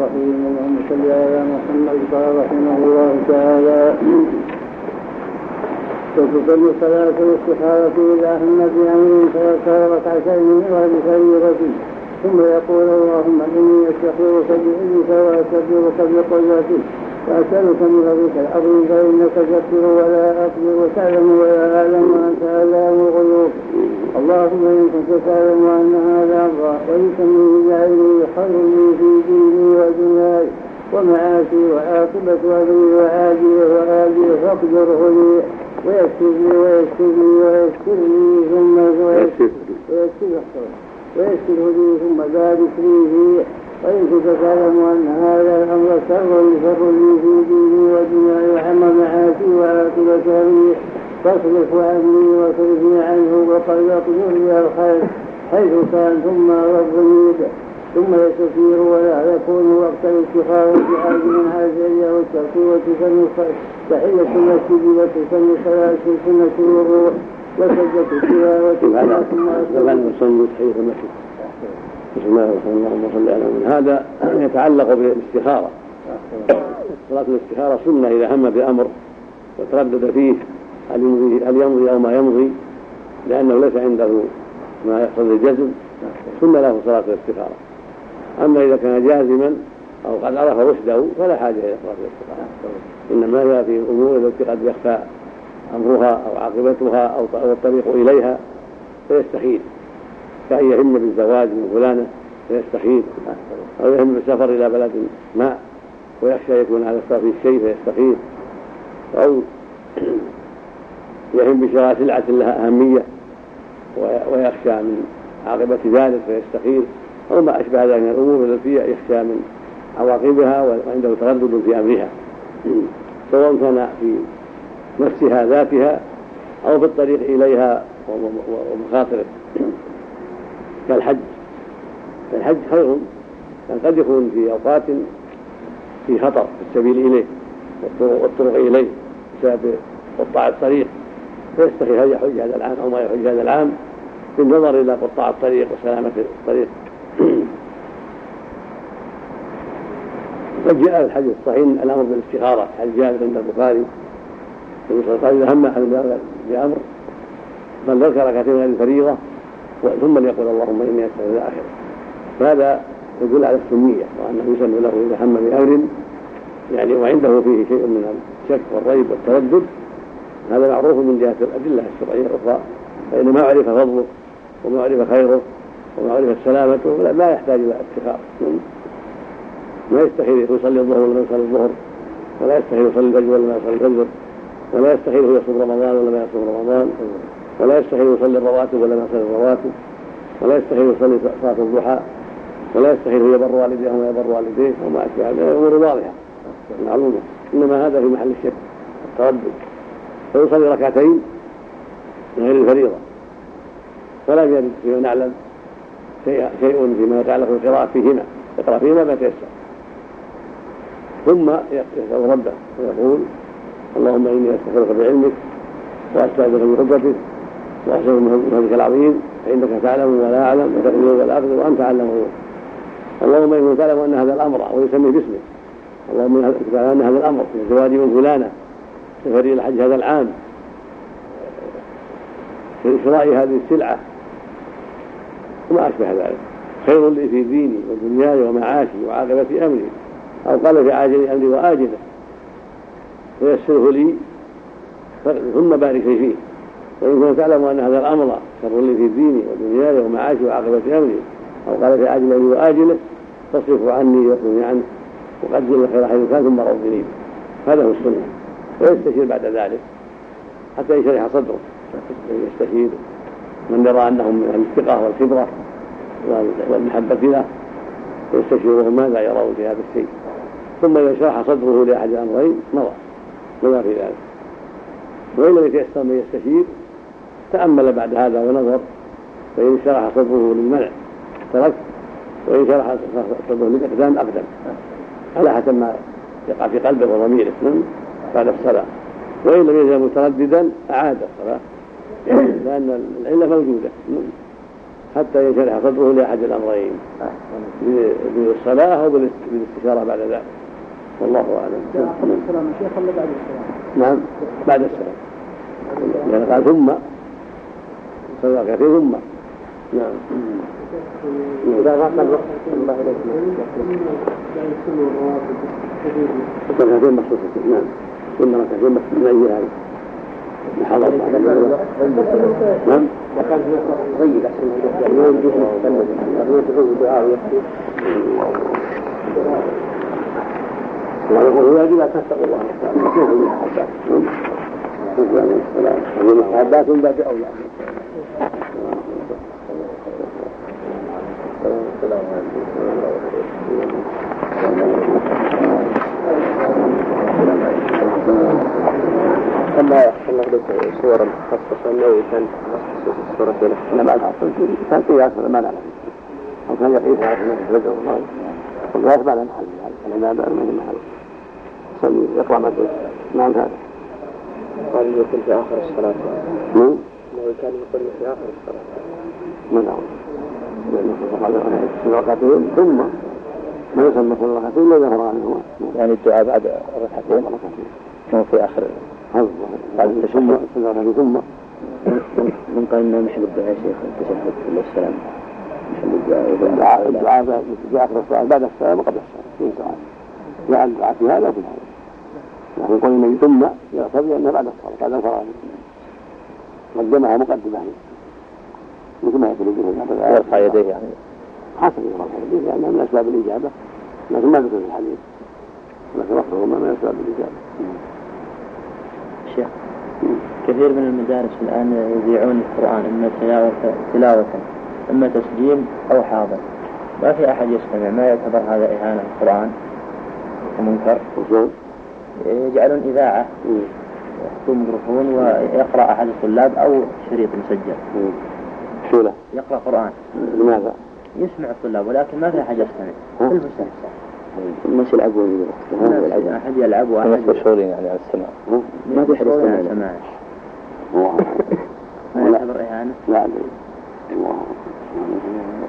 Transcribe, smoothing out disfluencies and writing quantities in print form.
الرحيم. اللهم صل على محمد. قال رحمه الله تعالى: وتقل صلاة الاستخارة إذا هم بأمر فيذكر ركعتين من غير فريضة ثم يقول: اللهم إني أستخيرك بعلمك وأستغفرك بقدرتك وأسألك من فضلك العظيم فإنك تغفر ولا أقدر وتعلم ولا أعلم وأنت علام الغيوب. اللهم إن كنت تعلم أن هذا أمر وليس من جعلني خير لي في ديني ودنياي ومعاشي وعاقبة أمري وعاجله وآجله فاقدره لي ويسر لي ثم بارك لي فيه. وإن كنت تعلم أن هذا الأمر شر لي في ديني ودنياي وعم معاشي وعاقبة أمري فاصرف عني واصرفني عنه وقد يقدر لي الخير حيث كان ثم ربني ثم يستثير ولا يكون وقت الاستخارة عاجل عاجل والتقوى تحية المسجد وتسمي صلاة سنة الوضوء وسجدة التلاوة ثم نصلي تحية المسجد. بسم الله الرحمن الرحيم. هذا يتعلق بالاستخارة. صلاة الاستخارة سنة إذا هم بأمر وتردد فيه هل يمضي أو ما يمضي لأنه ليس عنده ما يقتضي الجزم سنة له صلاة الاستخارة. أما إذا كان جازما أو قد عرف رشده فلا حاجة إلى صلاة الاستخارة، إنما هي في الأمور التي قد يخفى أمرها أو عاقبتها أو الطريق إليها فيستخير، كأن يهم بالزواج من فلانة فيستخير، أو يهم بالسفر إلى بلد ما ويخشى يكون على السفر الشيء فيستخير، أو يهم بشراء سلعة لها أهمية ويخشى من عاقبة ذلك فيستخير، أو ما أشبه ذلك من الأمور التي يخشى من عواقبها وعنده تردد في أمرها، سواء كان في نفسها ذاتها أو في الطريق إليها ومخاطره. كالحج خير، لأن قد يكون في أوقات في خطر في السبيل إليه والطرق إليه بسبب قطاع الطريق، فيستخير هل يحج هذا العام أو ما يحج هذا العام بالنظر إلى قطاع الطريق وسلامة الطريق. قد جاء الحديث الصحيح الأمر بالاستخارة، حديث جابر عند البخاري قال إذا هم أحد بأمر فليركع ركعتين من الفريضة ثم ليقول اللهم إني أستغفرك إلى آخره. فهذا يدل على السنية وأنه يسن له إذا هم بأمر يعني وعنده فيه شيء من الشك والريب والتردد، هذا معروف من جهة الأدلة الشرعية الأخرى، فإن ما عرف فضله وما عرف خيره وما عرف سلامته لا يحتاج إلى استخارة. ما يستحيل يصلي الظهر ولا يصلي الظهر، ولا يستحيل يصلي الفجر ولا ما يصلي الفجر، ولا يستحيل يصوم رمضان ولا ما يصوم رمضان، ولا يستحيل يصلي الرواتب ولا ما يصلي الرواتب، ولا يستحيل يصلي صلاة الضحى، ولا يستحيل يبر والديه وما يبر والديه وما أشبه هذه الأمور واضحة معلومة، إنما هذا في محل الشك التردد. فيصلي ركعتين من غير الفريضة، ولا يجد فيما نعلم شيء فيما يتعلق بالقراءة فيهما، يقرأ فيهما ما تيسر، ثم يسأل ربه ويقول اللهم إني أستغفرك بعلمك وأستعيذك بقدرتك وأسألك من فضلك العظيم فإنك تعلم ولا أعلم وتقدر ولا أقدر وأنت علام الغيوب. اللهم إني تعلم أن هذا الأمر ويسمي باسمه، اللهم إني تعلم أن هذا الأمر من زواجي من فلانة سفري الحج هذا العام في شراء هذه السلعة وما أشبه ذلك خير لي في ديني ودنياي ومعاشي وعاقبة أمري، أو قال في عاجل أمري وآجله ويسره لي ثم بارك لي فيه. وإن كنت تعلم أن هذا الأمر شر لي في ديني ودنياي ومعاشي وعاقبة أمري، أو قال في عاجل أمري وآجله فاصرف عني واصرفني عنه وقدر الخير حيث كان ثم رضني. هذا هو السنة. ويستشير بعد ذلك حتى يشرح صدره، يستشير من يرى أنهم من الثقة والخبرة والمحبة له ويستشيرهم ماذا يرون في هذا الشيء، ثم إذا شرح صدره لأحد الأمرين مضى في ذلك. وإن لم يتيسر من يستشير تأمل بعد هذا ونظر، فإن شرح صدره للمنع ترك، وإن شرح صدره للإقدام أقدم على حسب ما يقع في قلبه وضميره بعد الصلاة. وإن لم يزل مترددا أعاد الصلاة لأن العلة موجودة. حتى ينشرح صدره لأحد الأمرين بالصلاة أو بالاستشارة بعد ذلك، والله أعلم. نعم بعد السلام، لأن قال ثم صلى كثير ثم. نعم. إذا غاب الوقت الله إليك ركعتين مخصوصة. نعم ثم ركعتين من أي هذا الحضر بعد الوقت. نعم وكان غيب أحسن يعني ما يجوز نتكلم يعني تقول دعاء ويكفي ويقول يجب أن تتقوا الله تعالى عباس بعد أولى. السلام كما يحصل لك صورا خاصة أنه كان صورة له لما الحصل كان فيه أكثر ما نعلم أو كان يقيس على الناس بدأ الله والغاية بعد محل العبادة من محل صلي يقرأ ما تقول. نعم هذا قال يقول في آخر الصلاة أنه كان يقول في آخر الصلاة ما نعم لأنه ركعتين ثم ما يسمى كل ركعتين لا يفرغ عنهما يعني الدعاء بعد ركعتين كما في آخر بعد التشهد ثم من قال إنه محل الدعاء شيخ التشهد والسلام الدعاء في آخر الصلاة بعد السلام وقبل السلام لا الدعاء في هذا وفي هذا يعني يقول إنه ثم يقتضي أنه بعد الصلاة بعد الفراغ قدمها مقدمة مثل ما يقول يرفع يديه يعني حسب يرفع يديه لأنها من أسباب الإجابة لكن ما ذكر في الحديث لكن رفعه ما من أسباب الإجابة. شيخ كثير من المدارس الآن يذيعون القرآن إما تلاوة إما تسجيل أو حاضر ما في أحد يستمع ما يعتبر هذا إهانة القرآن ومنكر يجعلون إذاعة يحطوا ميكروفون ويقرأ أحد الطلاب أو شريط مسجل شو يقرأ قرآن. لماذا؟ يسمع الطلاب ولكن ما في أحد يستمع كل مستحسن مش يلعبون أحد يلعب وأحد مشهورين يعني على السماع ما في حد يستمع سماع ما يعتبر إهانة. لا